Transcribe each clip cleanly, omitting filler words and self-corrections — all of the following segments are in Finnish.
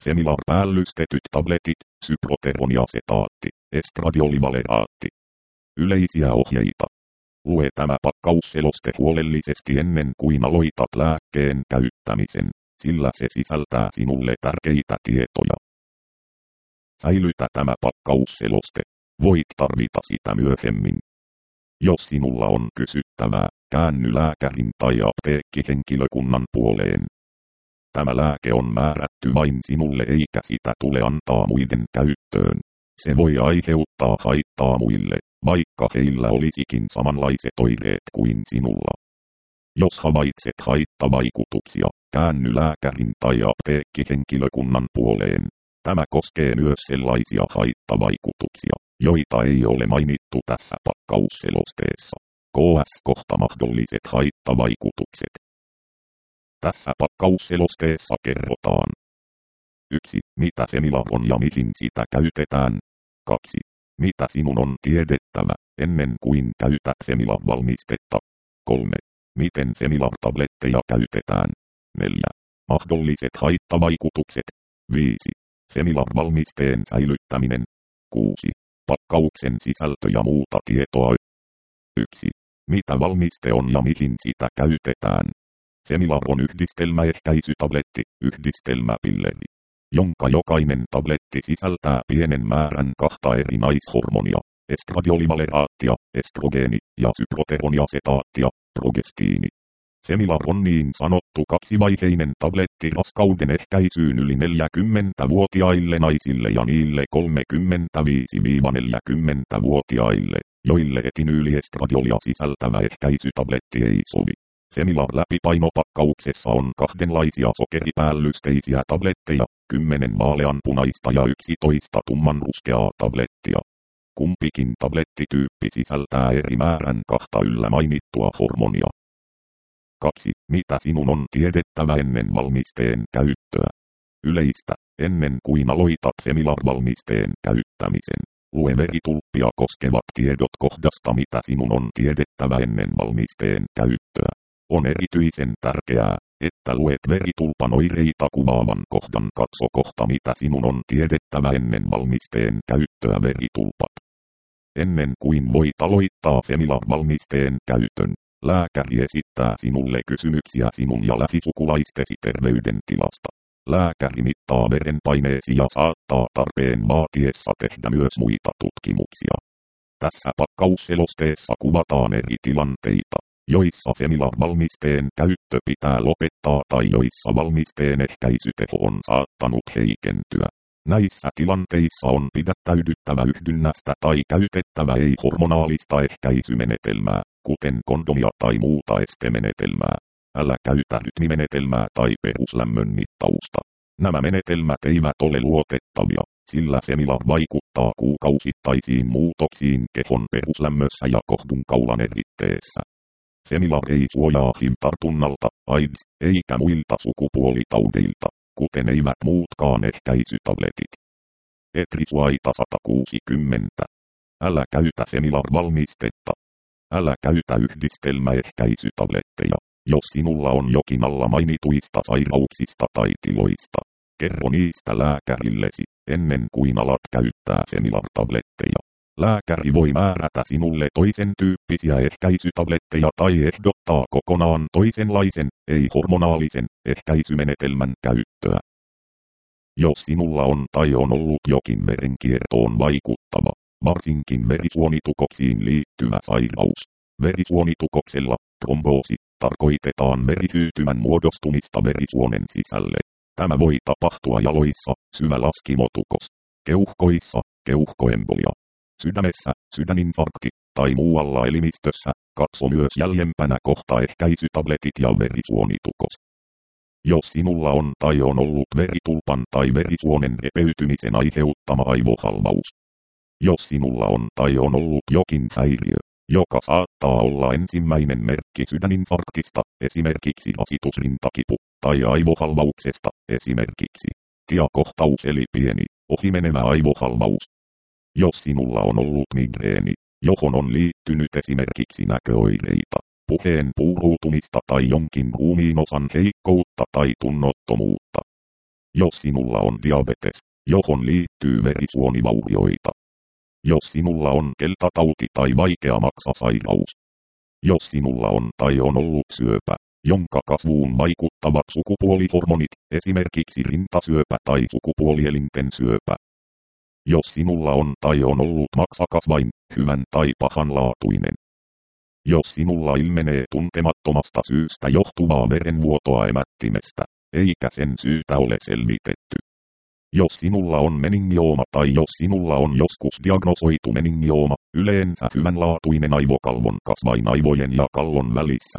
Femilar-päällystetyt tabletit, syproteroniasetaatti, estradiolivaleraatti. Yleisiä ohjeita. Lue tämä pakkausseloste huolellisesti ennen kuin aloitat lääkkeen käyttämisen, sillä se sisältää sinulle tärkeitä tietoja. Säilytä tämä pakkausseloste. Voit tarvita sitä myöhemmin. Jos sinulla on kysyttävää, käänny lääkärin tai apteekkihenkilökunnan puoleen. Tämä lääke on määrätty vain sinulle eikä sitä tule antaa muiden käyttöön. Se voi aiheuttaa haittaa muille, vaikka heillä olisikin samanlaiset oireet kuin sinulla. Jos havaitset haittavaikutuksia, käänny lääkärin tai apteekkihenkilökunnan puoleen. Tämä koskee myös sellaisia haittavaikutuksia, joita ei ole mainittu tässä pakkausselosteessa. KS-kohta mahdolliset haittavaikutukset. Tässä pakkausselosteessa kerrotaan. 1. Mitä Femilar on ja mihin sitä käytetään. 2. Mitä sinun on tiedettävä, ennen kuin käytät Femilar-valmistetta. 3. Miten Femilar-tabletteja käytetään. 4. Mahdolliset haittavaikutukset. 5. Femilar-valmisteen säilyttäminen. 6. Pakkauksen sisältö ja muuta tietoa. 1. Mitä valmiste on ja mihin sitä käytetään. Femilar on yhdistelmäehkäisytabletti, yhdistelmäpilleri, jonka jokainen tabletti sisältää pienen määrän kahta eri naishormonia, estradiolivaleraattia, estrogeeni, ja syproteroniasetaattia, progestiini. Femilar on niin sanottu kaksivaiheinen tabletti raskauden ehkäisyyn yli 40-vuotiaille naisille ja niille 35-40-vuotiaille, joille etinyyliestradiolia sisältävä ehkäisytabletti ei sovi. Femilar läpipainopakkauksessa on kahdenlaisia sokeripäällysteisiä tabletteja, 10 vaaleanpunaista ja 11 tummanruskeaa tablettia. Kumpikin tablettityyppi sisältää eri määrän kahta yllä mainittua hormonia. 2. Mitä sinun on tiedettävä ennen valmisteen käyttöä? Yleistä, ennen kuin aloitat Femilar-valmisteen käyttämisen. Lue veritulppia koskevat tiedot kohdasta mitä sinun on tiedettävä ennen valmisteen käyttöä. On erityisen tärkeää, että luet veritulpan oireita kuvaavan kohdan katso kohta mitä sinun on tiedettävä ennen valmisteen käyttöä veritulpat. Ennen kuin voit aloittaa Femilar-valmisteen käytön, lääkäri esittää sinulle kysymyksiä sinun ja lähisukulaistesi terveydentilasta. Lääkäri mittaa verenpaineesi ja saattaa tarpeen vaatiessa tehdä myös muita tutkimuksia. Tässä pakkausselosteessa kuvataan eri tilanteita, joissa Femilar-valmisteen käyttö pitää lopettaa tai joissa valmisteen ehkäisyteho on saattanut heikentyä. Näissä tilanteissa on pidättäydyttävä yhdynnästä tai käytettävä ei-hormonaalista ehkäisymenetelmää, kuten kondomia tai muuta estemenetelmää. Älä käytä rytmimenetelmää tai peruslämmön mittausta. Nämä menetelmät eivät ole luotettavia, sillä Femilar vaikuttaa kuukausittaisiin muutoksiin kehon peruslämmössä ja kohdunkaulan eritteessä. Femilar ei suojaa HIV-tartunnalta, AIDS, eikä muilta sukupuolitaudeilta, kuten eivät muutkaan ehkäisytabletit. Etrisuaita 160. Älä käytä Femilar-valmistetta. Älä käytä yhdistelmäehkäisytabletteja, jos sinulla on jokin alla mainituista sairauksista tai tiloista. Kerro niistä lääkärillesi, ennen kuin alat käyttää Femilar-tabletteja. Lääkäri voi määrätä sinulle toisen tyyppisiä ehkäisytabletteja tai ehdottaa kokonaan toisenlaisen, ei-hormonaalisen, ehkäisymenetelmän käyttöä. Jos sinulla on tai on ollut jokin verenkiertoon vaikuttava, varsinkin verisuonitukoksiin liittyvä sairaus. Verisuonitukoksella, tromboosi, tarkoitetaan verihyytymän muodostumista verisuonen sisälle. Tämä voi tapahtua jaloissa, syvälaskimotukos, keuhkoissa, keuhkoembolia. Sydämessä, sydäninfarkti, tai muualla elimistössä, katso myös jäljempänä kohta ehkäisytabletit ja verisuonitukos. Jos sinulla on tai on ollut veritulpan tai verisuonen repeytymisen aiheuttama aivohalvaus. Jos sinulla on tai on ollut jokin häiriö, joka saattaa olla ensimmäinen merkki sydäninfarktista, esimerkiksi asitusrintakipu, tai aivohalvauksesta, esimerkiksi tiakohtaus eli pieni, ohimenevä aivohalvaus. Jos sinulla on ollut migreeni, johon on liittynyt esimerkiksi näköoireita, puheen puuruutumista tai jonkin ruumiinosan heikkoutta tai tunnottomuutta. Jos sinulla on diabetes, johon liittyy verisuonivaurioita. Jos sinulla on keltatauti tai vaikea maksasairaus. Jos sinulla on tai on ollut syöpä, jonka kasvuun vaikuttavat sukupuolihormonit, esimerkiksi rintasyöpä tai sukupuolielinten syöpä. Jos sinulla on tai on ollut maksakasvain, hyvän tai pahanlaatuinen. Jos sinulla ilmenee tuntemattomasta syystä johtuvaa verenvuotoa emättimestä, eikä sen syytä ole selvitetty. Jos sinulla on meningiooma tai jos sinulla on joskus diagnosoitu meningiooma, yleensä hyvänlaatuinen aivokalvon kasvainaivojen ja kallon välissä.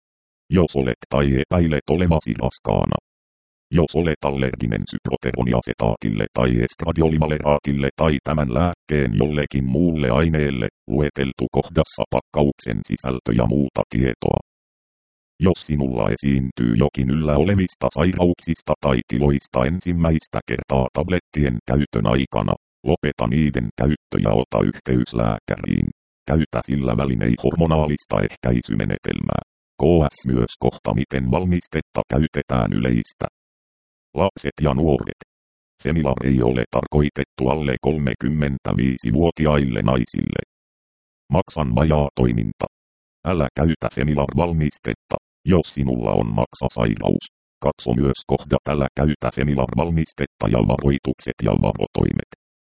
Jos olet tai epäilet olevasi raskaana. Jos olet allerginen syproteroniasetaatille tai estradiolivaleraatille tai tämän lääkkeen jollekin muulle aineelle, lueteltu kohdassa pakkauksen sisältö ja muuta tietoa. Jos sinulla esiintyy jokin yllä olevista sairauksista tai tiloista ensimmäistä kertaa tablettien käytön aikana, lopeta niiden käyttö ja ota yhteys lääkäriin. Käytä sillä välin hormonaalista ehkäisymenetelmää. KS myös kohta miten valmistetta käytetään yleistä. Lapset ja nuoret. Femilar ei ole tarkoitettu alle 35-vuotiaille naisille. Maksan vajaa toiminta. Älä käytä Femilar-valmistetta, jos sinulla on maksasairaus. Katso myös kohdat älä käytä Femilar-valmistetta ja varoitukset ja varotoimet.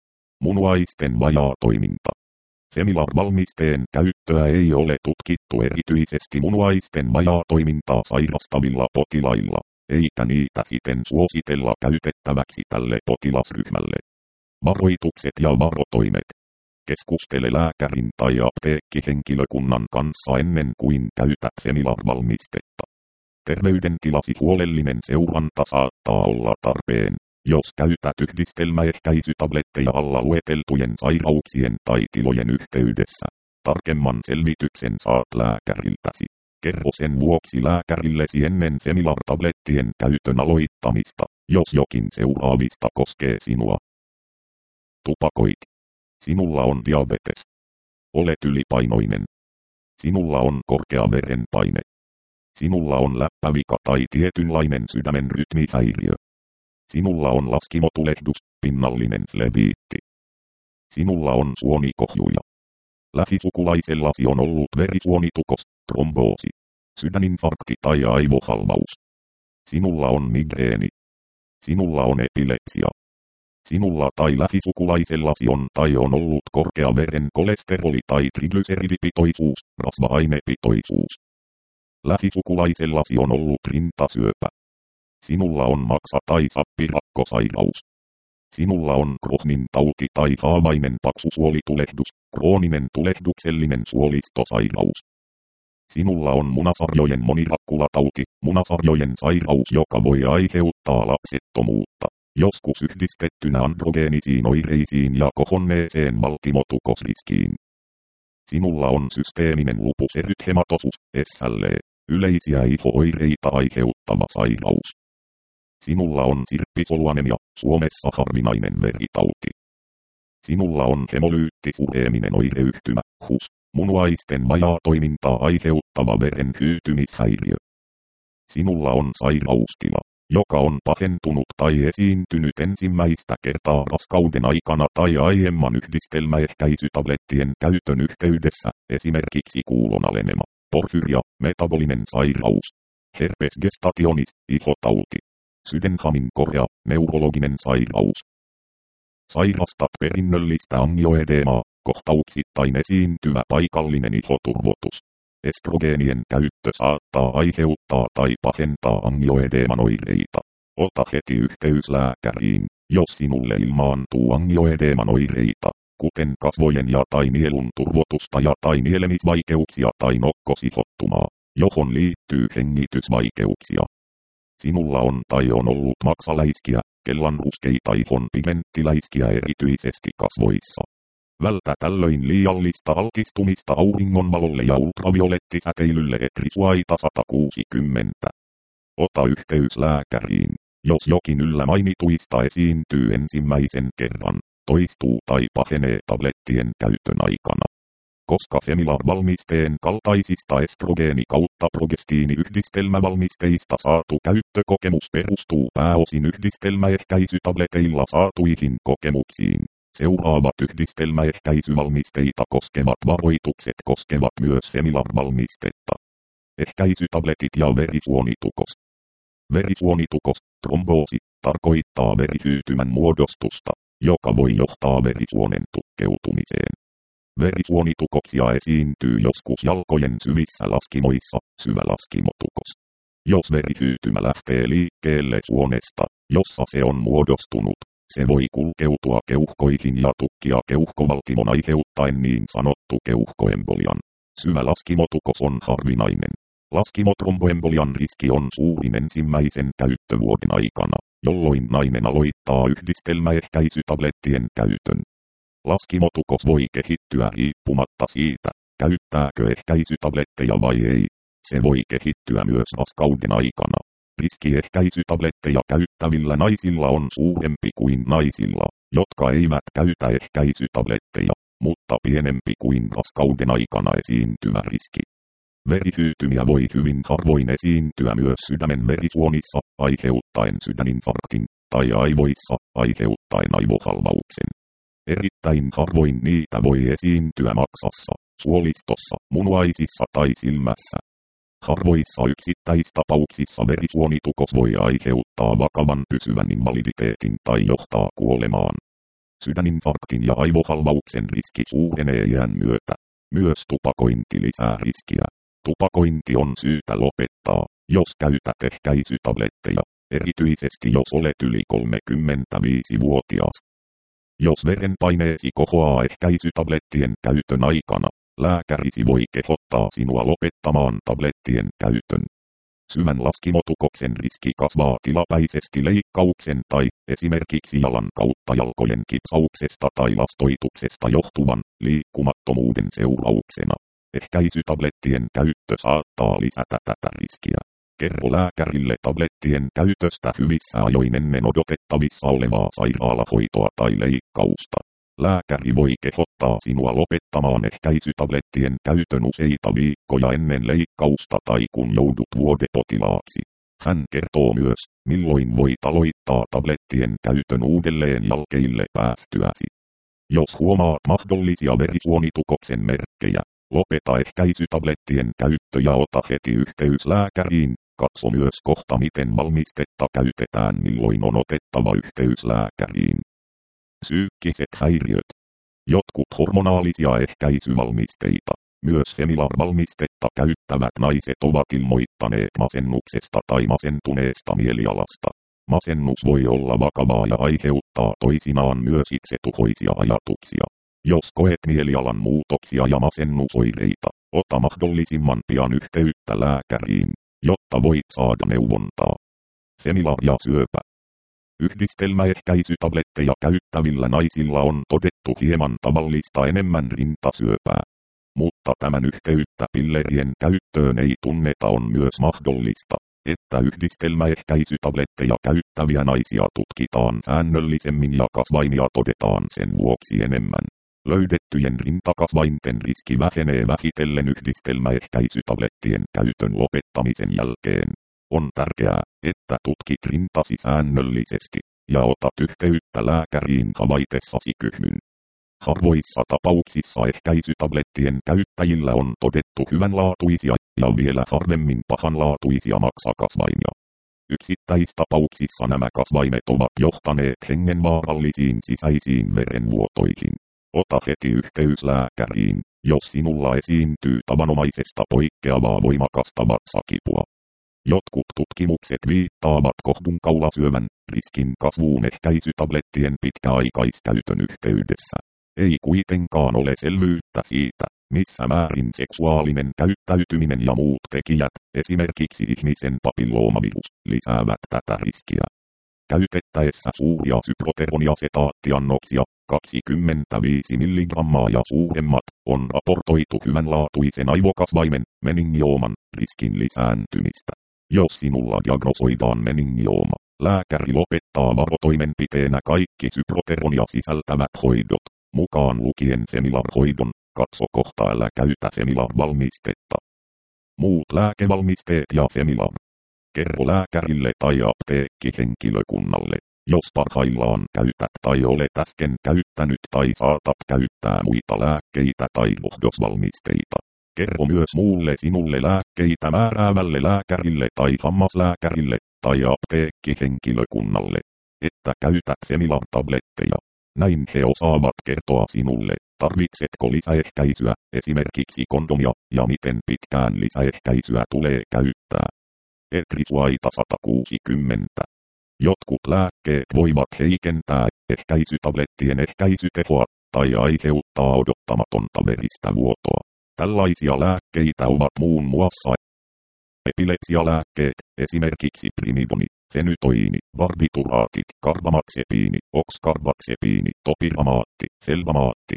Munuaisten vajaa toiminta. Femilar-valmisteen käyttöä ei ole tutkittu erityisesti munuaisten vajaa toimintaa sairastavilla potilailla, eikä niitä siten suositella käytettäväksi tälle potilasryhmälle. Varoitukset ja varotoimet. Keskustele lääkärin tai apteekkihenkilökunnan kanssa ennen kuin käytät Femilar-valmistetta. Terveydentilasi huolellinen seuranta saattaa olla tarpeen, jos käytät yhdistelmäehkäisytabletteja alla lueteltujen sairauksien tai tilojen yhteydessä. Tarkemman selvityksen saat lääkäriltäsi. Kerro sen vuoksi lääkärillesi ennen Femilar-tablettien käytön aloittamista, jos jokin seuraavista koskee sinua. Tupakoit. Sinulla on diabetes. Olet ylipainoinen. Sinulla on korkea verenpaine. Sinulla on läppävika tai tietynlainen sydämen rytmihäiriö. Sinulla on laskimotulehdus, pinnallinen flebiitti. Sinulla on suonikohjuja. Lähisukulaisellasi on ollut verisuonitukos, tromboosi, sydäninfarkti tai aivohalvaus. Sinulla on migreeni. Sinulla on epilepsia. Sinulla tai lähisukulaisellasi on tai on ollut korkea veren kolesteroli tai triglyseridipitoisuus, rasva-ainepitoisuus. Lähisukulaisellasi on ollut rintasyöpä. Sinulla on maksa- tai sappirakkosairaus. Sinulla on Crohnin tauti tai haavainen paksusuolitulehdus, krooninen tulehduksellinen suolistosairaus. Sinulla on munasarjojen monirakkulatauti, munasarjojen sairaus, joka voi aiheuttaa lapsettomuutta, joskus yhdistettynä androgeenisiin oireisiin ja kohonneeseen valtimotukosriskiin. Sinulla on systeeminen lupus erythematosus, SLE, yleisiä iho-oireita aiheuttava sairaus. Sinulla on sirppisoluanemia, Suomessa harvinainen veritauti. Sinulla on hemolyyttisureeminen oireyhtymä, HUS, munuaisten vajaa toimintaa aiheuttava veren hyytymishäiriö. Sinulla on sairaustila, joka on pahentunut tai esiintynyt ensimmäistä kertaa raskauden aikana tai aiemman yhdistelmäehkäisytablettien käytön yhteydessä, esimerkiksi kuulonalema, porfyria, metabolinen sairaus, herpes gestationis, ihotauti. Sydenhamin korea, neurologinen sairaus. Sairastat perinnöllistä angioedemaa, kohtauksittain esiintyvä paikallinen ihoturvotus. Estrogeenien käyttö saattaa aiheuttaa tai pahentaa angioedeeman oireita. Ota heti yhteys lääkäriin, jos sinulle ilmaantuu angioedeeman oireita, kuten kasvojen ja tai nielun turvotusta ja tai nielemisvaikeuksia tai nokkosihottumaa, johon liittyy hengitysvaikeuksia. Sinulla on tai on ollut maksaläiskiä, kellanruskeita ihon pigmenttiläiskiä erityisesti kasvoissa. Vältä tällöin liiallista altistumista auringonvalolle ja ultraviolettisäteilylle etrisuaita 160. Ota yhteys lääkäriin, jos jokin yllä mainituista esiintyy ensimmäisen kerran, toistuu tai pahenee tablettien käytön aikana. koska Femilar-valmisteen kaltaisista estrogeeni- kautta progestiiniyhdistelmävalmisteista saatu käyttökokemus perustuu pääosin yhdistelmäehkäisytableteilla saatuihin kokemuksiin. Seuraavat yhdistelmäehkäisyvalmisteita koskevat varoitukset koskevat myös Femilar-valmistetta. Ehkäisytabletit ja verisuonitukos. Verisuonitukos, tromboosi, tarkoittaa verihyytymän muodostusta, joka voi johtaa verisuonen tukkeutumiseen. Verisuonitukoksia esiintyy joskus jalkojen syvissä laskimoissa, syvälaskimotukos. Jos verihyytymä lähtee liikkeelle suonesta, jossa se on muodostunut, se voi kulkeutua keuhkoihin ja tukkia keuhkovaltimon aiheuttaen niin sanottu keuhkoembolian. Syvälaskimotukos on harvinainen. Laskimotromboembolian riski on suurin ensimmäisen käyttövuoden aikana, jolloin nainen aloittaa yhdistelmäehkäisytablettien käytön. Laskimotukos voi kehittyä riippumatta siitä, käyttääkö ehkäisytabletteja vai ei. Se voi kehittyä myös raskauden aikana. Riski ehkäisytabletteja käyttävillä naisilla on suurempi kuin naisilla, jotka eivät käytä ehkäisytabletteja, mutta pienempi kuin raskauden aikana esiintyvä riski. Verihyytymiä voi hyvin harvoin esiintyä myös sydämen verisuonissa, aiheuttaen sydäninfarktin, tai aivoissa, aiheuttaen aivohalvauksen. Erittäin harvoin niitä voi esiintyä maksassa, suolistossa, munuaisissa tai silmässä. Harvoissa yksittäistapauksissa verisuonitukos voi aiheuttaa vakavan pysyvän invaliditeetin tai johtaa kuolemaan. Sydäninfarktin ja aivohalvauksen riski suurenee iän myötä. Myös tupakointi lisää riskiä. Tupakointi on syytä lopettaa, jos käytät ehkäisytabletteja, erityisesti jos olet yli 35-vuotias. Jos verenpaineesi kohoaa ehkäisytablettien käytön aikana, lääkärisi voi kehottaa sinua lopettamaan tablettien käytön. Syvän laskimotukoksen riski kasvaa tilapäisesti leikkauksen tai esimerkiksi jalan kautta jalkojen kipsauksesta tai lastoituksesta johtuvan liikkumattomuuden seurauksena. Ehkäisytablettien käyttö saattaa lisätä tätä riskiä. Kerro lääkärille tablettien käytöstä hyvissä ajoin ennen odotettavissa olevaa sairaalahoitoa tai leikkausta. Lääkäri voi kehottaa sinua lopettamaan ehkäisytablettien käytön useita viikkoja ennen leikkausta tai kun joudut vuodepotilaaksi. Hän kertoo myös, milloin voit aloittaa tablettien käytön uudelleen jälkeille päästyäsi. Jos huomaat mahdollisia verisuonitukoksen merkkejä, lopeta ehkäisytablettien käyttö ja ota heti yhteys lääkäriin. Katso myös kohta miten valmistetta käytetään milloin on otettava yhteys lääkäriin. Psyykkiset häiriöt. Jotkut hormonaalisia ehkäisyvalmisteita, myös Femilar-valmistetta käyttävät naiset ovat ilmoittaneet masennuksesta tai masentuneesta mielialasta. Masennus voi olla vakavaa ja aiheuttaa toisinaan myös itsetuhoisia ajatuksia. Jos koet mielialan muutoksia ja masennusoireita, ota mahdollisimman pian yhteyttä lääkäriin, jotta voit saada neuvontaa. Femilar ja syöpä. Yhdistelmäehkäisytabletteja käyttävillä naisilla on todettu hieman tavallista enemmän rintasyöpää. Mutta tämän yhteyttä pillerien käyttöön ei tunneta on myös mahdollista, että yhdistelmäehkäisytabletteja käyttäviä naisia tutkitaan säännöllisemmin ja kasvainia todetaan sen vuoksi enemmän. Löydettyjen rintakasvainten riski vähenee vähitellen yhdistelmäehkäisytablettien käytön lopettamisen jälkeen. On tärkeää, että tutkit rintasi säännöllisesti ja otat yhteyttä lääkäriin havaitessasi kyhmyn. Harvoissa tapauksissa ehkäisytablettien käyttäjillä on todettu hyvänlaatuisia ja vielä harvemmin pahanlaatuisia maksakasvaimia. Yksittäistapauksissa nämä kasvaimet ovat johtaneet hengenvaarallisiin sisäisiin verenvuotoihin. Ota heti yhteys lääkäriin, jos sinulla esiintyy tavanomaisesta poikkeavaa voimakasta vatsakipua. Jotkut tutkimukset viittaavat kohdunkaulasyövän riskin kasvuun ehkäisytablettien pitkäaikaiskäytön yhteydessä. Ei kuitenkaan ole selvyyttä siitä, missä määrin seksuaalinen käyttäytyminen ja muut tekijät, esimerkiksi ihmisen papilloomavirus, lisäävät tätä riskiä. Käytettäessä suuria syproteron-ja-setaattiannoksia, 25 mg ja suuremmat, on raportoitu hyvänlaatuisen aivokasvaimen, meningiooman, riskin lisääntymistä. Jos sinulla diagnosoidaan meningiooma, lääkäri lopettaa varotoimenpiteenä kaikki syproteronia sisältävät hoidot, mukaan lukien Femilar-hoidon, Katso kohta älä käytä Femilar-valmistetta. Muut lääkevalmisteet ja Femilar. Kerro lääkärille tai apteekkihenkilökunnalle, jos parhaillaan käytät tai olet äsken käyttänyt tai saatat käyttää muita lääkkeitä tai lohdosvalmisteita. Kerro myös muulle sinulle lääkkeitä määräävälle lääkärille tai hammaslääkärille tai apteekkihenkilökunnalle, että käytät Femilar-tabletteja. Näin he osaavat kertoa sinulle, tarvitsetko lisäehkäisyä, esimerkiksi kondomia, ja miten pitkään lisäehkäisyä tulee käyttää. Etrisuaita 160. Jotkut lääkkeet voivat heikentää ehkäisytablettien ehkäisytehoa tai aiheuttaa odottamatonta veristä vuotoa. Tällaisia lääkkeitä ovat muun muassa epilepsialääkkeet, esimerkiksi primidoni, fenytoini, barbituraatit, karbamaxepiini, oxcarbazepini, topiramaatti, felbamaatti.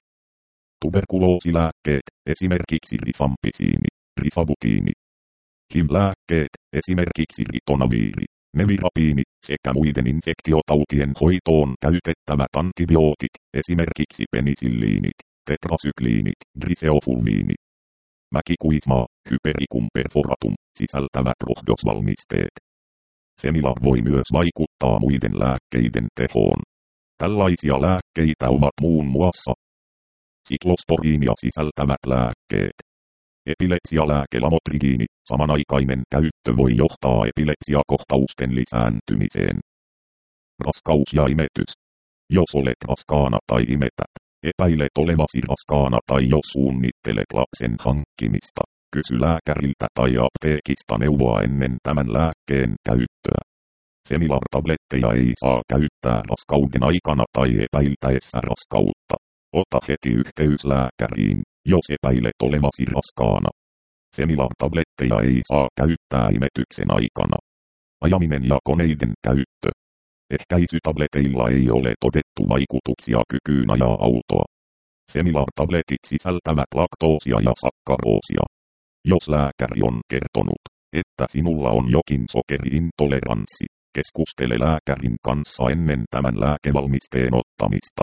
Tuberkuloosilääkkeet, esimerkiksi rifampisiini, rifabutiini. HIV-lääkkeet, esimerkiksi ritonaviiri, nevirapiini sekä muiden infektiotautien hoitoon käytettävät antibiootit, esimerkiksi penisilliinit, tetrasykliinit, griseofulviini. Mäkikuismaa, hypericum perforatum, sisältävät rohdosvalmisteet. Femilar voi myös vaikuttaa muiden lääkkeiden tehoon. Tällaisia lääkkeitä ovat muun muassa siklosporiinia sisältävät lääkkeet. Epilepsialääke lamotrigiini, samanaikainen käyttö voi johtaa epilepsiakohtausten lisääntymiseen. Raskaus ja imetys. Jos olet raskaana tai imetät, epäilet olevasi raskaana tai jos suunnittelet lapsen hankkimista, kysy lääkäriltä tai apteekista neuvoa ennen tämän lääkkeen käyttöä. Femilar-tabletteja ei saa käyttää raskauden aikana tai epäiltäessä raskautta. Ota heti yhteys lääkäriin, jos epäilet olevasi raskaana. Femilar-tabletteja ei saa käyttää imetyksen aikana. Ajaminen ja koneiden käyttö. Ehkäisytableteilla ei ole todettu vaikutuksia kykyyn ajaa autoa. Femilar-tabletit sisältävät laktoosia ja sakkaroosia. Jos lääkäri on kertonut, että sinulla on jokin sokeriintoleranssi, keskustele lääkärin kanssa ennen tämän lääkevalmisteen ottamista.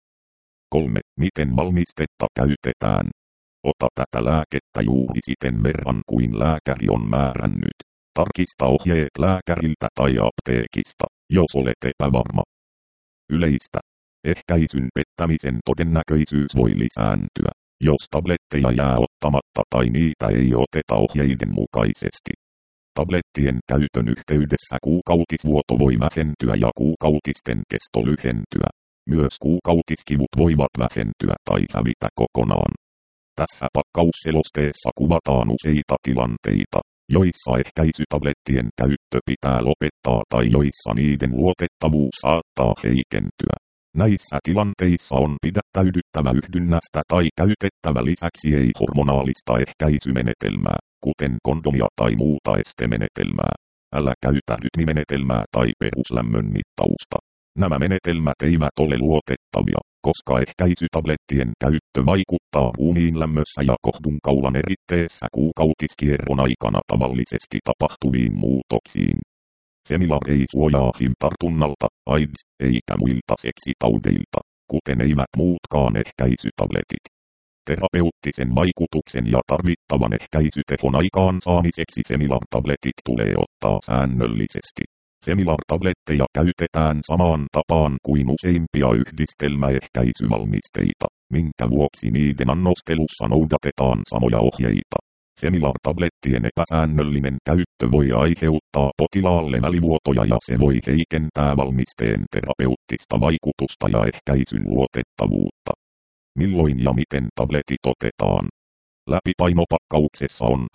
3. Miten valmistetta käytetään? Ota tätä lääkettä juuri siten verran kuin lääkäri on määrännyt. Tarkista ohjeet lääkäriltä tai apteekista, jos olet epävarma. Yleistä. Ehkäisyn pettämisen todennäköisyys voi lisääntyä, jos tabletteja jää ottamatta tai niitä ei oteta ohjeiden mukaisesti. Tablettien käytön yhteydessä kuukautisvuoto voi vähentyä ja kuukautisten kesto lyhentyä. Myös kuukautiskivut voivat vähentyä tai hävitä kokonaan. Tässä pakkausselosteessa kuvataan useita tilanteita, joissa ehkäisytablettien käyttö pitää lopettaa tai joissa niiden luotettavuus saattaa heikentyä. Näissä tilanteissa on pidättäydyttävä yhdynnästä tai käytettävä lisäksi ei-hormonaalista ehkäisymenetelmää, kuten kondomia tai muuta estemenetelmää. Älä käytä rytmimenetelmää tai peruslämmön mittausta. Nämä menetelmät eivät ole luotettavia, koska ehkäisytablettien käyttö vaikuttaa ruumiinlämmössä ja kohdunkaulan eritteessä kuukautiskierron aikana tavallisesti tapahtuviin muutoksiin. Femilar ei suojaa HIV-tartunnalta, AIDS, eikä muilta seksitaudeilta, kuten eivät muutkaan ehkäisytabletit. Terapeuttisen vaikutuksen ja tarvittavan ehkäisytehon aikaansaamiseksi Femilar-tabletit tulee ottaa säännöllisesti. Femilar-tabletteja käytetään samaan tapaan kuin useimpia yhdistelmäehkäisyvalmisteita, minkä vuoksi niiden annostelussa noudatetaan samoja ohjeita. Femilar-tablettien epäsäännöllinen käyttö voi aiheuttaa potilaalle välivuotoja ja se voi heikentää valmisteen terapeuttista vaikutusta ja ehkäisyn luotettavuutta. Milloin ja miten tabletit otetaan? Läpipainopakkauksessa on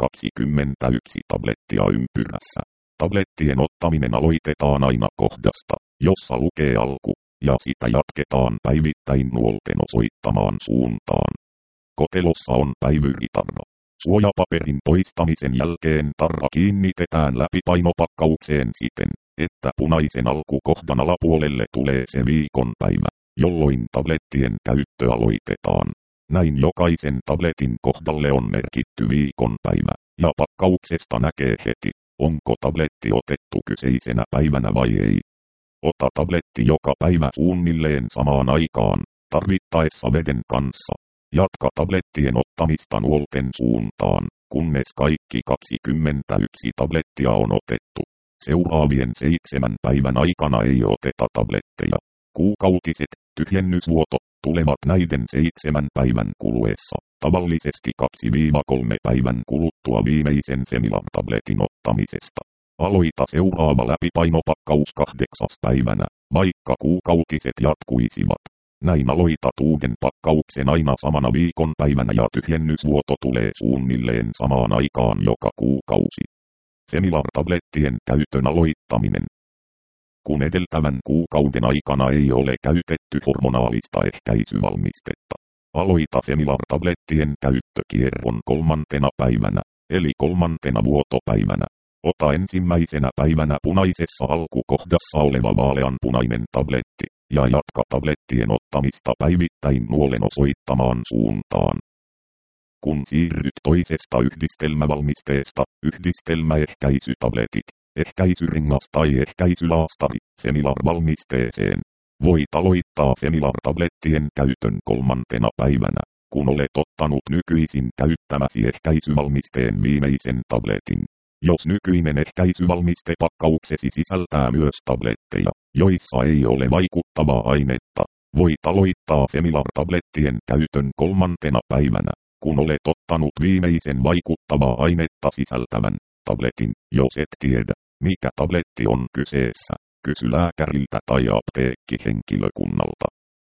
21 tablettia ympyrässä. Tablettien ottaminen aloitetaan aina kohdasta, jossa lukee alku, ja sitä jatketaan päivittäin nuolten osoittamaan suuntaan. Kotelossa on päivyritarra. Suojapaperin poistamisen jälkeen tarra kiinnitetään läpipainopakkaukseen siten, että punaisen alkukohdan alapuolelle tulee se viikonpäivä, jolloin tablettien käyttö aloitetaan. Näin jokaisen tabletin kohdalle on merkitty viikonpäivä, ja pakkauksesta näkee heti, onko tabletti otettu kyseisenä päivänä vai ei. Ota tabletti joka päivä suunnilleen samaan aikaan, tarvittaessa veden kanssa. Jatka tablettien ottamista nuorten suuntaan, kunnes kaikki 21 tablettia on otettu. Seuraavien 7 päivän aikana ei oteta tabletteja. Kuukautiset tyhjennysvuoto tulevat näiden 7 päivän kuluessa, tavallisesti 2-3 päivän kuluttua viimeisen Femilar-tabletin ottamisesta. Aloita seuraava läpipainopakkaus 8. päivänä, vaikka kuukautiset jatkuisivat. Näin aloitat uuden pakkauksen aina samana viikonpäivänä ja tyhjennysvuoto tulee suunnilleen samaan aikaan joka kuukausi. Femilar-tablettien käytön aloittaminen. Kun edeltävän kuukauden aikana ei ole käytetty hormonaalista ehkäisyvalmistetta, aloita Femilar-tablettien käyttökierron 3. päivänä, eli 3. vuotopäivänä. Ota ensimmäisenä päivänä punaisessa alkukohdassa oleva vaaleanpunainen tabletti, ja jatka tablettien ottamista päivittäin nuolen osoittamaan suuntaan. Kun siirryt toisesta yhdistelmävalmisteesta, yhdistelmäehkäisytabletit, ehkäisyrengas tai ehkäisylaastari, Femilar-valmisteeseen, voit aloittaa Femilar-tablettien käytön 3. päivänä, kun olet ottanut nykyisin käyttämäsi ehkäisyvalmisteen viimeisen tabletin. Jos nykyinen ehkäisyvalmiste pakkauksesi sisältää myös tabletteja, joissa ei ole vaikuttavaa ainetta, voit aloittaa Femilar-tablettien käytön 3. päivänä, kun olet ottanut viimeisen vaikuttavaa ainetta sisältävän tabletin. Jos et tiedä, mikä tabletti on kyseessä, kysy lääkäriltä tai apteekkihenkilökunnalta.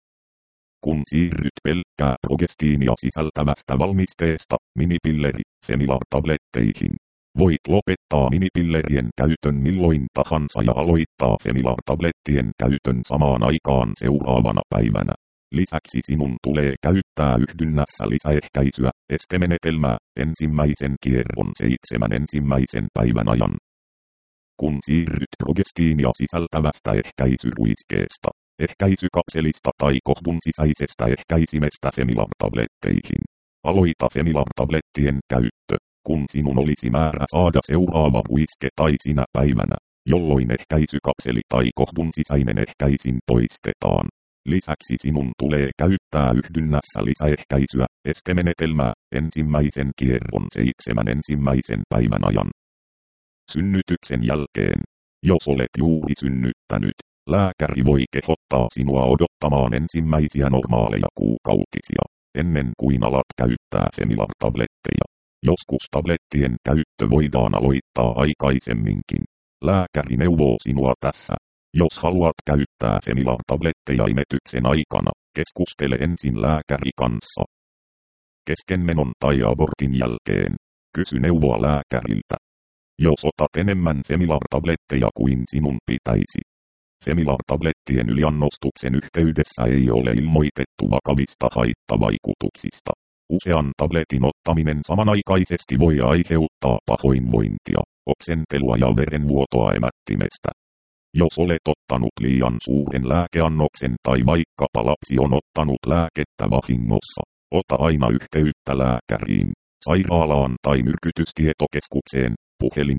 Kun siirryt pelkkää progestiinia sisältävästä valmisteesta, minipilleri, Femilar-tabletteihin, voit lopettaa minipillerien käytön milloin tahansa ja aloittaa Femilar-tablettien käytön samaan aikaan seuraavana päivänä. Lisäksi sinun tulee käyttää yhdynnässä lisäehkäisyä, estemenetelmää, ensimmäisen kierron 7 ensimmäisen päivän ajan. Kun siirryt progestiinia sisältävästä ehkäisyruiskeesta, ehkäisykapselista tai kohdun sisäisestä ehkäisimestä Femilar-tabletteihin, aloita Femilar-tablettien käyttö, kun sinun olisi määrä saada seuraava ruiske tai sinä päivänä, jolloin ehkäisykapseli tai kohdun sisäinen ehkäisin poistetaan. Lisäksi sinun tulee käyttää yhdynnässä lisäehkäisyä, estemenetelmää, ensimmäisen kierron 7 ensimmäisen päivän ajan. Synnytyksen jälkeen. Jos olet juuri synnyttänyt, lääkäri voi kehottaa sinua odottamaan ensimmäisiä normaaleja kuukautisia, ennen kuin alat käyttää Femilar-tabletteja. Joskus tablettien käyttö voidaan aloittaa aikaisemminkin. Lääkäri neuvoo sinua tässä. Jos haluat käyttää Femilar-tabletteja imetyksen aikana, keskustele ensin lääkäri kanssa. Keskenmenon tai abortin jälkeen, kysy neuvoa lääkäriltä. Jos otat enemmän Femilar-tabletteja kuin sinun pitäisi. Femilar-tablettien yliannostuksen yhteydessä ei ole ilmoitettu vakavista haittavaikutuksista. Usean tabletin ottaminen samanaikaisesti voi aiheuttaa pahoinvointia, oksentelua ja verenvuotoa emättimestä. Jos olet ottanut liian suuren lääkeannoksen tai vaikkapa lapsi on ottanut lääkettä vahingossa, ota aina yhteyttä lääkäriin, sairaalaan tai myrkytystietokeskukseen, puhelin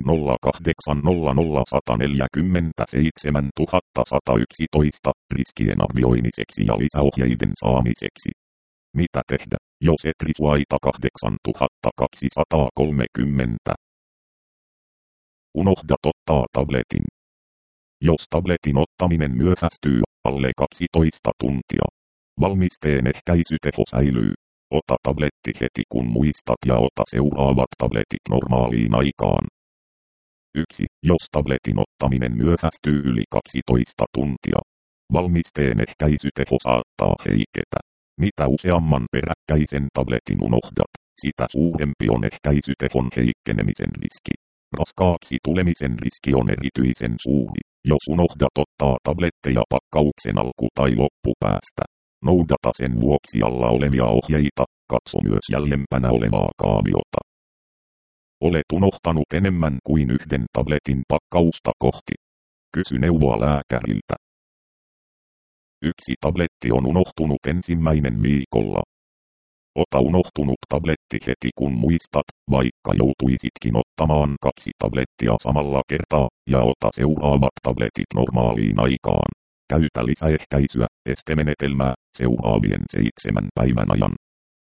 0800 147 111 riskien arvioimiseksi ja lisäohjeiden saamiseksi. Mitä tehdä, jos et risuaita 8230? Unohda ottaa tabletin. Jos tabletin ottaminen myöhästyy alle 12 tuntia, valmisteen ehkäisyteho säilyy. Ota tabletti heti kun muistat ja ota seuraavat tabletit normaaliin aikaan. 1. Jos tabletin ottaminen myöhästyy yli 12 tuntia, valmisteen ehkäisyteho saattaa heiketä. Mitä useamman peräkkäisen tabletin unohdat, sitä suurempi on ehkäisytehon heikkenemisen riski. Raskaaksi tulemisen riski on erityisen suuri, jos unohdat ottaa tabletteja pakkauksen alku- tai loppupäästä. Noudata sen vuoksi alla olevia ohjeita, katso myös jäljempänä olevaa kaaviota. Olet unohtanut enemmän kuin yhden tabletin pakkausta kohti. Kysy neuvoa lääkäriltä. 1 tabletti on unohtunut ensimmäinen viikolla. Ota unohtunut tabletti heti kun muistat, vaikka joutuisitkin ottamaan 2 tablettia samalla kertaa, ja ota seuraavat tabletit normaaliin aikaan. Käytä lisäehkäisyä, estemenetelmää, seuraavien 7 päivän ajan.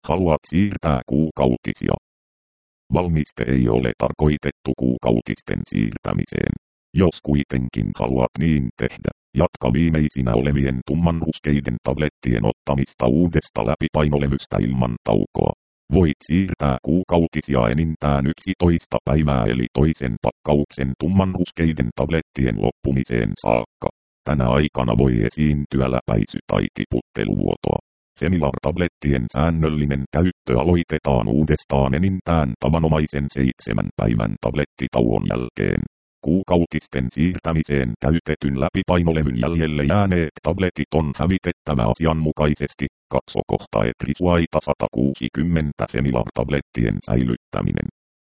Haluat siirtää kuukautisia. Valmiste ei ole tarkoitettu kuukautisten siirtämiseen. Jos kuitenkin haluat niin tehdä, jatka viimeisinä olevien tummanruskeiden tablettien ottamista uudesta läpipainolevystä ilman taukoa. Voit siirtää kuukautisia enintään 11 päivää eli toisen pakkauksen tummanruskeiden tablettien loppumiseen saakka. Tänä aikana voi esiintyä läpäisy- tai tiputteluvuotoa. Femilar-tablettien säännöllinen käyttö aloitetaan uudestaan enintään tavanomaisen 7 päivän tablettitauon jälkeen. Kuukautisten siirtämiseen käytetyn läpipainolevyn jäljelle jääneet tabletit on hävitettävä asianmukaisesti. Katsokohta Etrisuaita 160 Femilar-tablettien säilyttäminen.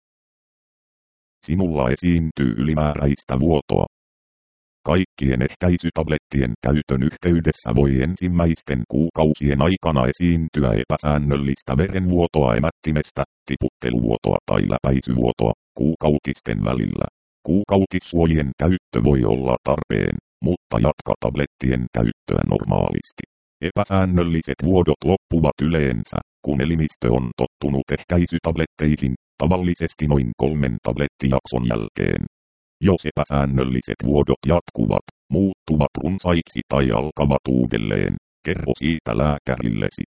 Sinulla esiintyy ylimääräistä vuotoa. Kaikkien ehkäisytablettien käytön yhteydessä voi ensimmäisten kuukausien aikana esiintyä epäsäännöllistä verenvuotoa emättimestä, tiputteluvuotoa tai läpäisyvuotoa kuukautisten välillä. Kuukautissuojien käyttö voi olla tarpeen, mutta jatka tablettien käyttöä normaalisti. Epäsäännölliset vuodot loppuvat yleensä, kun elimistö on tottunut ehkäisytabletteihin, tavallisesti noin 3 tablettijakson jälkeen. Jos epäsäännölliset vuodot jatkuvat, muuttuvat runsaiksi tai alkavat uudelleen, kerro siitä lääkärillesi.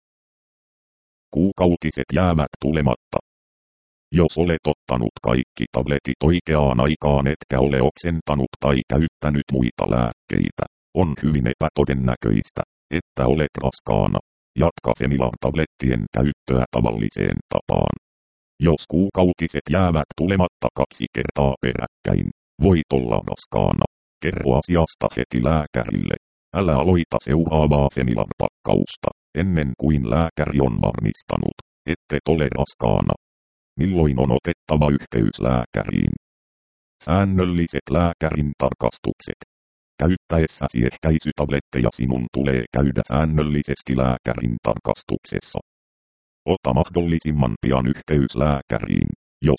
Kuukautiset jäävät tulematta. Jos olet ottanut kaikki tabletit oikeaan aikaan etkä ole oksentanut tai käyttänyt muita lääkkeitä, on hyvin epätodennäköistä, että olet raskaana. Jatka Femilar-tablettien käyttöä tavalliseen tapaan. Jos kuukautiset jäävät tulematta 2 kertaa peräkkäin, voit olla raskaana. Kerro asiasta heti lääkärille. Älä aloita seuraavaa Femilar-pakkausta, ennen kuin lääkäri on varmistanut, ettet ole raskaana. Milloin on otettava yhteys lääkäriin? Säännölliset lääkärin tarkastukset. Käyttäessäsi ehkäisytabletteja sinun tulee käydä säännöllisesti lääkärin tarkastuksessa. Ota mahdollisimman pian yhteys lääkäriin, jos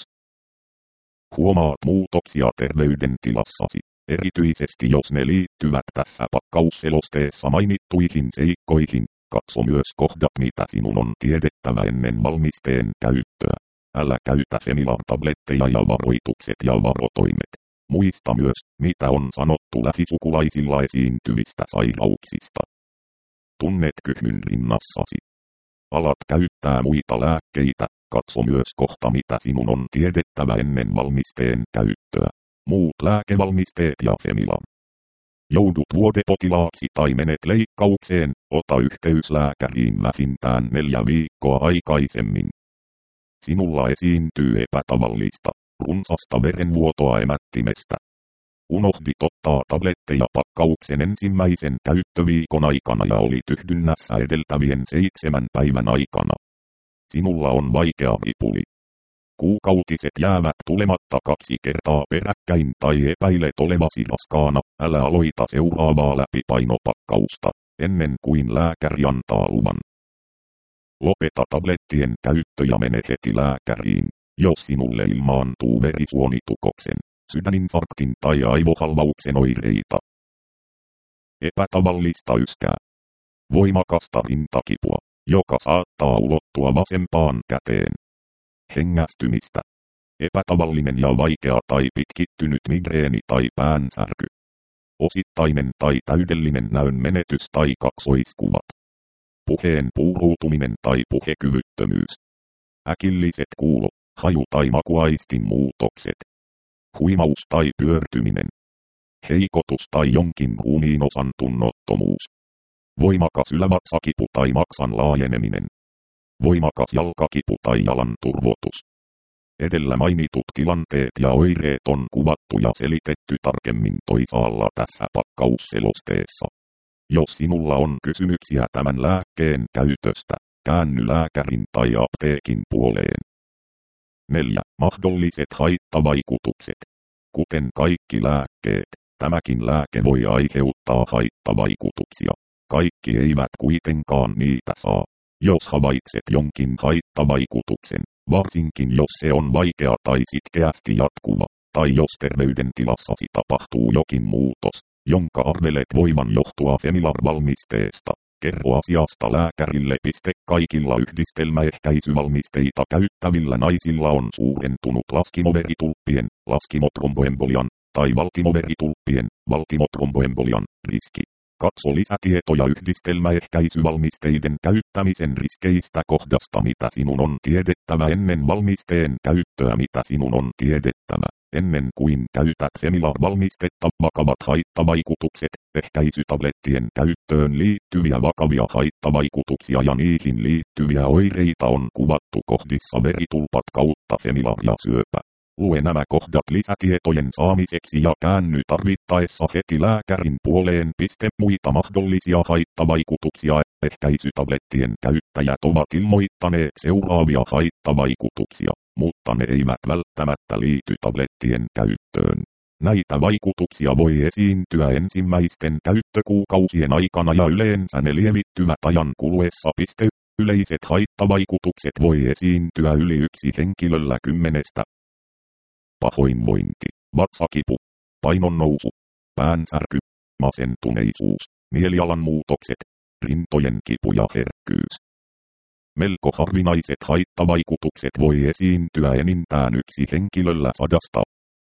huomaat muutoksia terveydentilassasi, erityisesti jos ne liittyvät tässä pakkausselosteessa mainittuihin seikkoihin. Katso myös kohdat, mitä sinun on tiedettävä ennen valmisteen käyttöä. Älä käytä Femilar-tabletteja ja varoitukset ja varotoimet. Muista myös, mitä on sanottu lähisukulaisilla esiintyvistä sairauksista. Tunnet kyhmyn rinnassasi. Alat käyttää muita lääkkeitä, katso myös kohta, mitä sinun on tiedettävä ennen valmisteen käyttöä. Muut lääkevalmisteet ja Femilar. Joudut vuodepotilaaksi tai menet leikkaukseen, ota yhteys lääkäriin vähintään 4 viikkoa aikaisemmin. Sinulla esiintyy epätavallista, runsasta verenvuotoa emättimestä. Unohdit ottaa tabletteja pakkauksen ensimmäisen käyttöviikon aikana ja oli tyhdynnässä edeltävien 7 päivän aikana. Sinulla on vaikea ripuli. Kuukautiset jäävät tulematta 2 kertaa peräkkäin tai epäilet olevasi raskaana, älä aloita seuraavaa läpipainopakkausta, ennen kuin lääkäri antaa luvan. Lopeta tablettien käyttö ja mene heti lääkäriin, jos sinulle ilmaantuu verisuonitukoksen, sydäninfarktin tai aivohalvauksen oireita. Epätavallista yskää. Voimakasta rintakipua, joka saattaa ulottua vasempaan käteen. Hengästymistä. Epätavallinen ja vaikea tai pitkittynyt migreeni tai päänsärky. Osittainen tai täydellinen näön menetys tai kaksoiskuvat. Puheen puuruutuminen tai puhekyvyttömyys. Äkilliset kuulo, haju- tai makuaistin muutokset. Huimaus tai pyörtyminen. Heikotus tai jonkin ruumiinosan tunnottomuus. Voimakas ylävatsakipu tai maksan laajeneminen. Voimakas jalkakipu tai jalan turvotus. Edellä mainitut tilanteet ja oireet on kuvattu ja selitetty tarkemmin toisaalla tässä pakkausselosteessa. Jos sinulla on kysymyksiä tämän lääkkeen käytöstä, käänny lääkärin tai apteekin puoleen. 4. Mahdolliset haittavaikutukset. Kuten kaikki lääkkeet, tämäkin lääke voi aiheuttaa haittavaikutuksia. Kaikki eivät kuitenkaan niitä saa. Jos havaitset jonkin haittavaikutuksen, varsinkin jos se on vaikea tai sitkeästi jatkuva, tai jos terveydentilassasi tapahtuu jokin muutos, jonka arvelet voivan johtua Femilar-valmisteesta, Kerro asiasta lääkärille. Kaikilla yhdistelmäehkäisyvalmisteita käyttävillä naisilla on suurentunut laskimoveritulppien, laskimotromboembolian tai valtimoveritulppien, valtimotromboembolian riski. Katso lisätietoja yhdistelmäehkäisyvalmisteiden käyttämisen riskeistä kohdasta mitä sinun on tiedettävä ennen valmisteen käyttöä. Mitä sinun on tiedettävä ennen kuin käytät Femilar-valmistetta. Vakavat haittavaikutukset. Ehkäisytablettien käyttöön liittyviä vakavia haittavaikutuksia ja niihin liittyviä oireita on kuvattu kohdissa veritulpat kautta Femilar ja syöpä. Lue nämä kohdat lisätietojen saamiseksi ja käänny tarvittaessa heti lääkärin puoleen. Muita mahdollisia haittavaikutuksia. Ehkäisytablettien käyttäjät ovat ilmoittaneet seuraavia haittavaikutuksia, mutta ne eivät välttämättä liity tablettien käyttöön. Näitä vaikutuksia voi esiintyä ensimmäisten käyttökuukausien aikana ja yleensä ne lievittyvät ajan kuluessa. Yleiset haittavaikutukset voi esiintyä yli yksi henkilöllä 10. Pahoinvointi, vatsakipu, painon nousu, päänsärky, masentuneisuus, mielialan muutokset, rintojen kipu ja herkkyys. Melko harvinaiset haittavaikutukset voi esiintyä enintään yksi henkilöllä 100.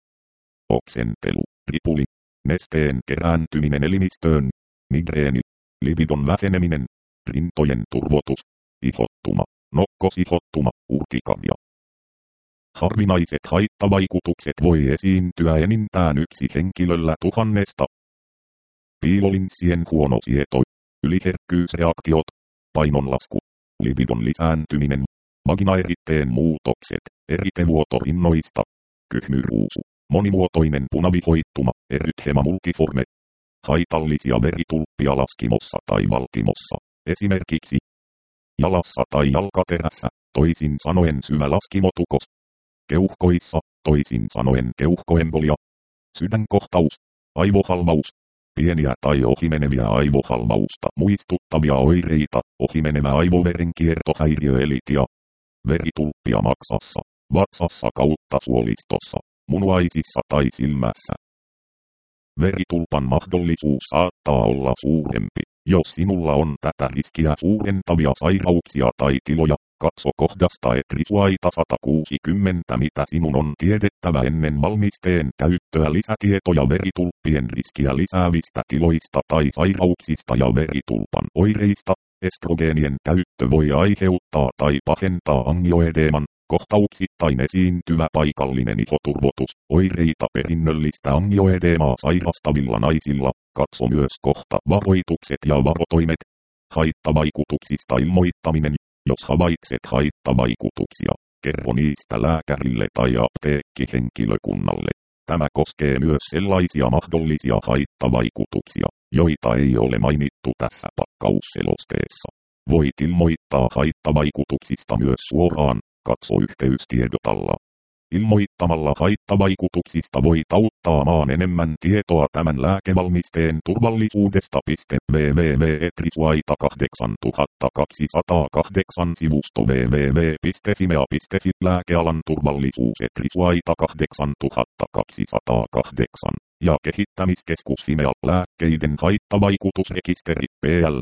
Oksentelu, ripuli, nesteen kerääntyminen elimistöön, migreeni, libido väheneminen, rintojen turvotus, ihottuma, nokkosihottuma, urtikaria. Harvinaiset haittavaikutukset voi esiintyä enintään yksi henkilöllä 1000. Piilolinssien huono sieto, yliherkkyysreaktiot, painonlasku, libidon lisääntyminen, vaginaeritteen muutokset, eritevuoto rinnoista, kyhmyruusu, monimuotoinen punavihoittuma, erythema multiforme, haitallisia veritulppia laskimossa tai valtimossa, esimerkiksi jalassa tai jalkaterässä, toisin sanoen syvä laskimotukos, keuhkoissa, toisin sanoen keuhkoembolia, sydänkohtaus, aivohalvaus, pieniä tai ohimeneviä aivohalvausta muistuttavia oireita, ohimenevä aivoverenkiertohäiriö elitia, veritulppia maksassa, vatsassa kautta suolistossa, munuaisissa tai silmässä. Veritulpan mahdollisuus saattaa olla suurempi, jos sinulla on tätä riskiä suurentavia sairauksia tai tiloja. Katso kohdasta Etrisuaita 160 mitä sinun on tiedettävä ennen valmisteen käyttöä. Lisätietoja veritulppien riskiä lisäävistä tiloista tai sairauksista ja veritulpan oireista. Estrogeenien käyttö voi aiheuttaa tai pahentaa angioedeeman, kohtauksittain esiintyvä paikallinen ihoturvotus, oireita perinnöllistä angioedeemaa sairastavilla naisilla. Katso myös kohta varoitukset ja varotoimet. Haittavaikutuksista ilmoittaminen. Jos havaitset haittavaikutuksia, kerro niistä lääkärille tai apteekkihenkilökunnalle. Tämä koskee myös sellaisia mahdollisia haittavaikutuksia, joita ei ole mainittu tässä pakkausselosteessa. Voit ilmoittaa haittavaikutuksista myös suoraan, katso yhteystiedot alla. Ilmoittamalla haittavaikutuksista voit auttaa maan enemmän tietoa tämän lääkevalmisteen turvallisuudesta. www.etrisuaita8208 sivusto www.fimea.fi lääkealan turvallisuus Etrisuaita 8208 ja kehittämiskeskus Fimea lääkkeiden haittavaikutusrekisteri PL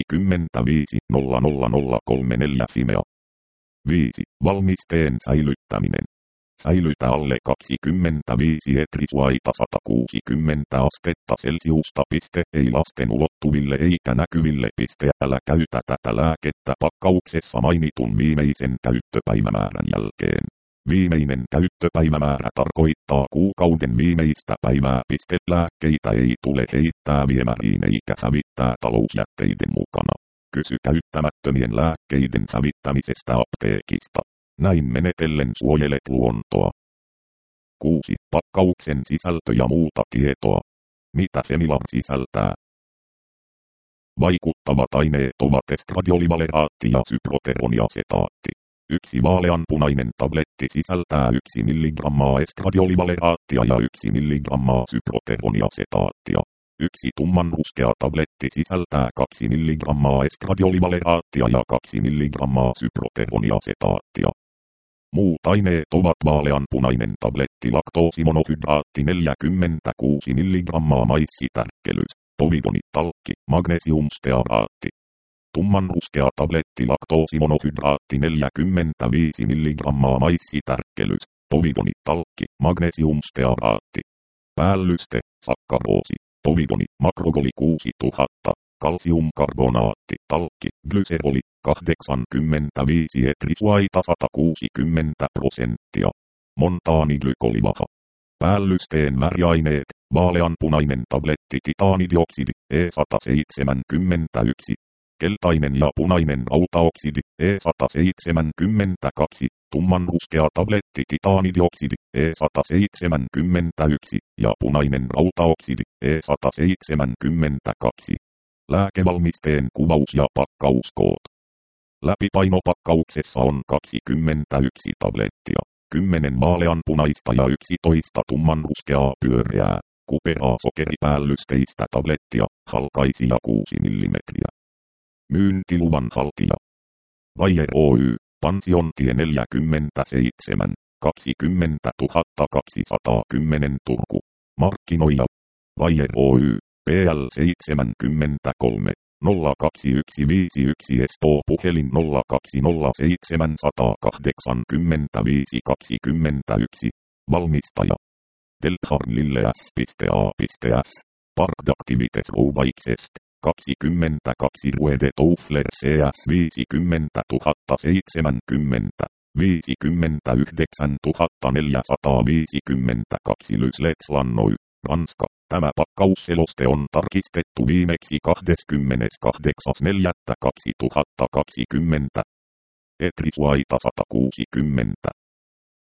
550034 Fimea. 5. Valmisteen säilyttäminen. Säilytä alle 25 Etrisuaita 160 astetta Celsiusta. Ei lasten ulottuville eikä näkyville. Älä käytä tätä lääkettä pakkauksessa mainitun viimeisen käyttöpäivämäärän jälkeen. Viimeinen käyttöpäivämäärä tarkoittaa kuukauden viimeistä päivää. Lääkkeitä ei tule heittää viemäriin eikä hävittää talousjätteiden mukana. Kysy käyttämättömien lääkkeiden hävittämisestä apteekista. Näin menetellen suojelet luontoa. 6. Pakkauksen sisältö ja muuta tietoa. Mitä Femilar sisältää? Vaikuttavat aineet ovat estradiolivaleraatti ja syproteroniasetaatti. Yksi vaaleanpunainen tabletti sisältää 1 mg estradiolivaleraattia ja 1 mg syproteroniasetaattia. Yksi tummanruskea tabletti sisältää 2 mg estradiolivaleraattia ja 2 mg syproteroniasetaattia. Muut aineet ovat vaaleanpunainen tabletti laktoosimonohydraatti 46 mg maissitärkkelys, povidonitalkki, magnesiumstearaatti. tummanruskea tabletti laktoosimonohydraatti 45 mg maissitärkkelys, polygoni talkki, magnesiumstearaatti. Päällyste, sakkaroosi, polygoni, makrogoli 6000, kalsiumkarbonaatti, talkki, glyseroli, 85 etrisuaita 160%, montaaniglykolivaha. Päällysteen väriaineet, vaaleanpunainen tabletti titaanidioksidi, E171, keltainen ja punainen rautaoksidi, E172, tummanruskea tabletti titaanidioksidi, E171 ja punainen rautaoksidi, E172. Lääkevalmisteen kuvaus ja pakkauskoot. Läpipainopakkauksessa on 21 tablettia, 10 vaaleanpunaista ja 11 tummanruskeaa pyöreää, kuperaa sokeripäällysteistä tablettia, halkaisia 6 mm. Myyntiluvan haltija. Bayer Oy, Pensiontie 47, 20 210 Turku. Markkinoija. Bayer Oy, PL 73, 02151 Espoo puhelin 020 785 21. Valmistaja. Deltharn Lilleäs.a.s. Parkdaktivites Rouvaixest. 22 Rue de Toufler CS 50 070, 59 452 Lysletslannoy, Ranska. Tämä pakkausseloste on tarkistettu viimeksi 28.4.2020. Etrisuaita 160.